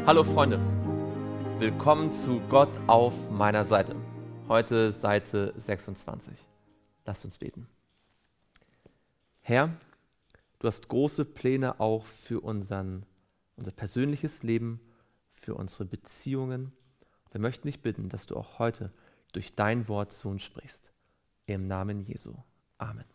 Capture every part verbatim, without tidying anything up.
Hallo Freunde, willkommen zu Gott auf meiner Seite. Heute Seite sechsundzwanzig. Lasst uns beten. Herr, du hast große Pläne auch für unseren, unser persönliches Leben, für unsere Beziehungen. Wir möchten dich bitten, dass du auch heute durch dein Wort zu uns sprichst. Im Namen Jesu. Amen.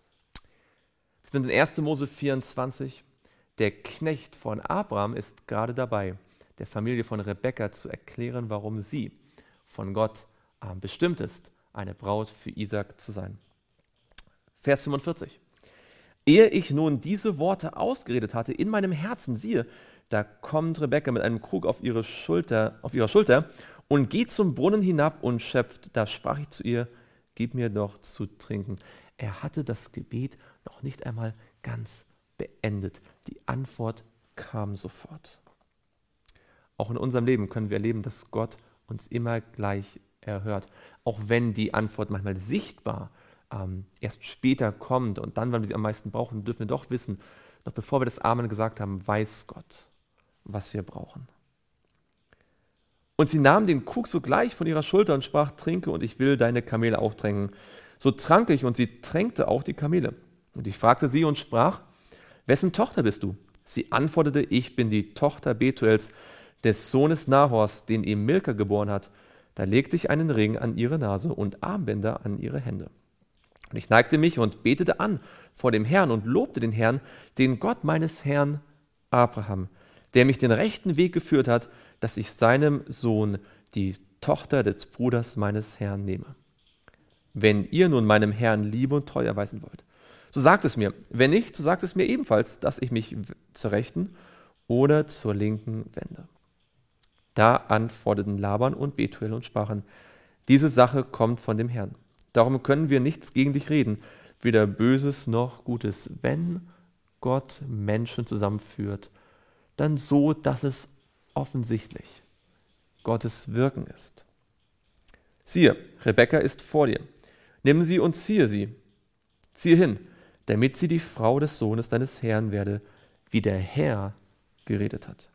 Wir sind in erster Mose vierundzwanzig. Der Knecht von Abraham ist gerade dabei, der Familie von Rebekka zu erklären, warum sie von Gott äh, bestimmt ist, eine Braut für Isaak zu sein. Vers fünfundvierzig. Ehe ich nun diese Worte ausgeredet hatte in meinem Herzen, siehe, da kommt Rebekka mit einem Krug auf, ihre Schulter, auf ihrer Schulter und geht zum Brunnen hinab und schöpft. Da sprach ich zu ihr, gib mir doch zu trinken. Er hatte das Gebet noch nicht einmal ganz beendet. Die Antwort kam sofort. Auch in unserem Leben können wir erleben, dass Gott uns immer gleich erhört. Auch wenn die Antwort manchmal sichtbar ähm, erst später kommt und dann, wenn wir sie am meisten brauchen, dürfen wir doch wissen, noch bevor wir das Amen gesagt haben, weiß Gott, was wir brauchen. Und sie nahm den Krug sogleich von ihrer Schulter und sprach, trinke und ich will deine Kamele auch tränken. So trank ich und sie tränkte auch die Kamele. Und ich fragte sie und sprach, wessen Tochter bist du? Sie antwortete, ich bin die Tochter Betuels, des Sohnes Nahors, den ihm Milka geboren hat. Da legte ich einen Ring an ihre Nase und Armbänder an ihre Hände. Und ich neigte mich und betete an vor dem Herrn und lobte den Herrn, den Gott meines Herrn Abraham, der mich den rechten Weg geführt hat, dass ich seinem Sohn die Tochter des Bruders meines Herrn nehme. Wenn ihr nun meinem Herrn Liebe und Treue erweisen wollt, so sagt es mir. Wenn nicht, so sagt es mir ebenfalls, dass ich mich zur Rechten oder zur Linken wende. Da antworteten Laban und Betuel und sprachen, diese Sache kommt von dem Herrn. Darum können wir nichts gegen dich reden, weder Böses noch Gutes. Wenn Gott Menschen zusammenführt, dann so, dass es offensichtlich Gottes Wirken ist. Siehe, Rebekka ist vor dir. Nimm sie und ziehe sie. Ziehe hin, damit sie die Frau des Sohnes deines Herrn werde, wie der Herr geredet hat.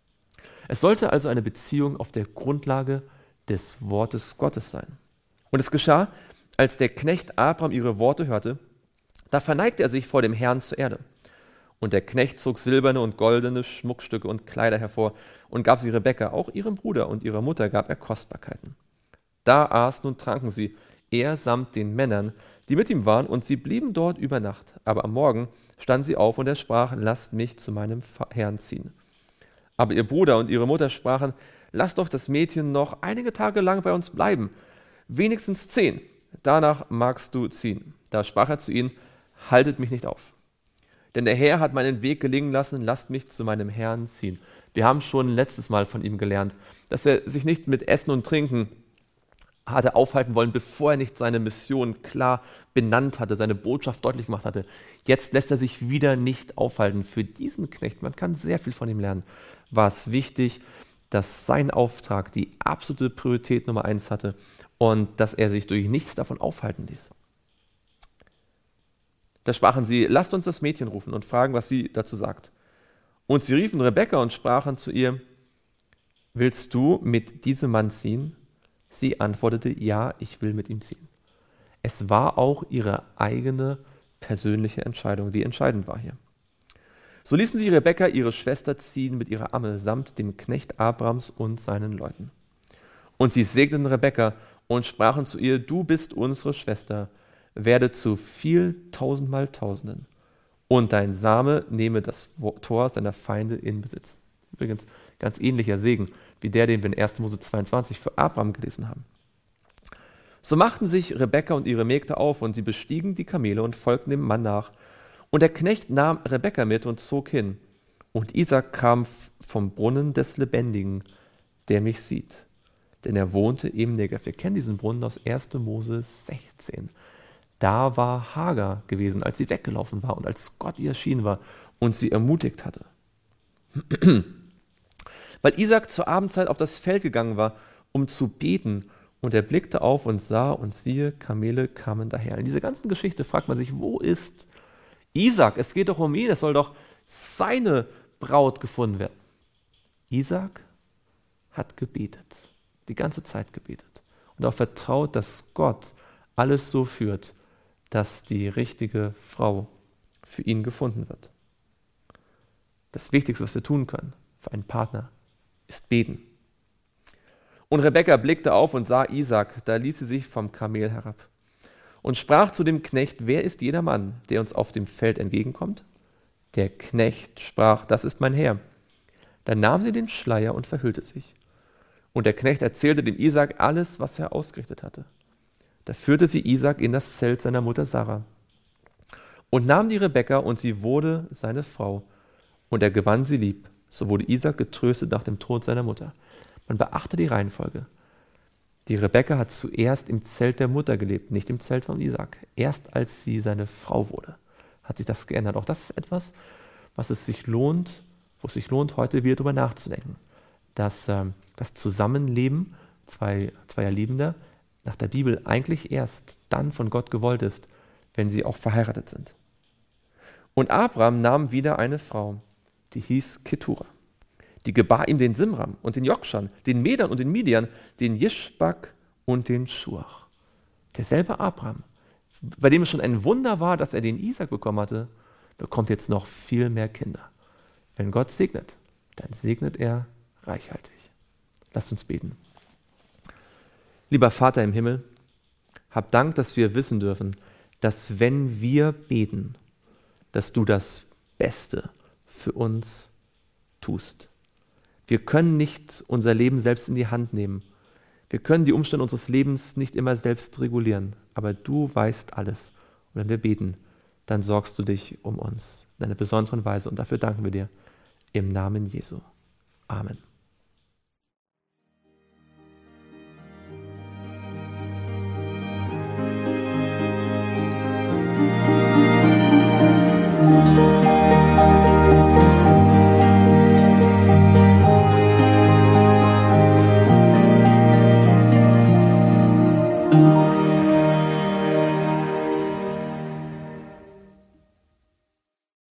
Es sollte also eine Beziehung auf der Grundlage des Wortes Gottes sein. Und es geschah, als der Knecht Abraham ihre Worte hörte, da verneigte er sich vor dem Herrn zur Erde. Und der Knecht zog silberne und goldene Schmuckstücke und Kleider hervor und gab sie Rebekka, auch ihrem Bruder und ihrer Mutter gab er Kostbarkeiten. Da aßen und tranken sie, er samt den Männern, die mit ihm waren, und sie blieben dort über Nacht. Aber am Morgen standen sie auf und er sprach, lasst mich zu meinem Herrn ziehen. Aber ihr Bruder und ihre Mutter sprachen, lass doch das Mädchen noch einige Tage lang bei uns bleiben, wenigstens zehn, danach magst du ziehen. Da sprach er zu ihnen, haltet mich nicht auf. Denn der Herr hat meinen Weg gelingen lassen, lasst mich zu meinem Herrn ziehen. Wir haben schon letztes Mal von ihm gelernt, dass er sich nicht mit Essen und Trinken hatte aufhalten wollen, bevor er nicht seine Mission klar benannt hatte, seine Botschaft deutlich gemacht hatte. Jetzt lässt er sich wieder nicht aufhalten. Für diesen Knecht, man kann sehr viel von ihm lernen, war es wichtig, dass sein Auftrag die absolute Priorität Nummer eins hatte und dass er sich durch nichts davon aufhalten ließ. Da sprachen sie, lasst uns das Mädchen rufen und fragen, was sie dazu sagt. Und sie riefen Rebekka und sprachen zu ihr, willst du mit diesem Mann ziehen? Sie antwortete, ja, ich will mit ihm ziehen. Es war auch ihre eigene persönliche Entscheidung, die entscheidend war hier. So ließen sie Rebekka, ihre Schwester, ziehen mit ihrer Amme samt dem Knecht Abrams und seinen Leuten. Und sie segneten Rebekka und sprachen zu ihr, du bist unsere Schwester, werde zu viel tausendmal Tausenden. Und dein Same nehme das Tor seiner Feinde in Besitz. Übrigens, ganz ähnlicher Segen wie der, den wir in erster Mose zweiundzwanzig für Abraham gelesen haben. So machten sich Rebekka und ihre Mägde auf und sie bestiegen die Kamele und folgten dem Mann nach. Und der Knecht nahm Rebekka mit und zog hin. Und Isaak kam vom Brunnen des Lebendigen, der mich sieht. Denn er wohnte im Negev. Wir kennen diesen Brunnen aus erster Mose sechzehn. Da war Hagar gewesen, als sie weggelaufen war und als Gott ihr erschienen war und sie ermutigt hatte. Weil Isaak zur Abendzeit auf das Feld gegangen war, um zu beten, und er blickte auf und sah, und siehe, Kamele kamen daher. In dieser ganzen Geschichte fragt man sich, wo ist Isaak? Es geht doch um ihn, es soll doch seine Braut gefunden werden. Isaak hat gebetet, die ganze Zeit gebetet und auch vertraut, dass Gott alles so führt, dass die richtige Frau für ihn gefunden wird. Das Wichtigste, was wir tun können für einen Partner, ist beten. Und Rebekka blickte auf und sah Isaak, da ließ sie sich vom Kamel herab und sprach zu dem Knecht: Wer ist jeder Mann, der uns auf dem Feld entgegenkommt? Der Knecht sprach: Das ist mein Herr. Dann nahm sie den Schleier und verhüllte sich. Und der Knecht erzählte dem Isaak alles, was er ausgerichtet hatte. Da führte sie Isaak in das Zelt seiner Mutter Sarah und nahm die Rebekka, und sie wurde seine Frau. Und er gewann sie lieb. So wurde Isaak getröstet nach dem Tod seiner Mutter. Man beachte die Reihenfolge. Die Rebekka hat zuerst im Zelt der Mutter gelebt, nicht im Zelt von Isaak. Erst als sie seine Frau wurde, hat sich das geändert. Auch das ist etwas, was es sich lohnt, wo es sich lohnt, heute wieder darüber nachzudenken. Dass ähm, das Zusammenleben zwei, zweier Liebender nach der Bibel eigentlich erst dann von Gott gewollt ist, wenn sie auch verheiratet sind. Und Abraham nahm wieder eine Frau, die hieß Ketura. Die gebar ihm den Simram und den Jokshan, den Medan und den Midian, den Jischbak und den Schuach. Derselbe Abraham, bei dem es schon ein Wunder war, dass er den Isaak bekommen hatte, bekommt jetzt noch viel mehr Kinder. Wenn Gott segnet, dann segnet er reichhaltig. Lasst uns beten. Lieber Vater im Himmel, hab Dank, dass wir wissen dürfen, dass wenn wir beten, dass du das Beste für uns tust. Wir können nicht unser Leben selbst in die Hand nehmen. Wir können die Umstände unseres Lebens nicht immer selbst regulieren, aber du weißt alles. Und wenn wir beten, dann sorgst du dich um uns in einer besonderen Weise, und dafür danken wir dir. Im Namen Jesu. Amen.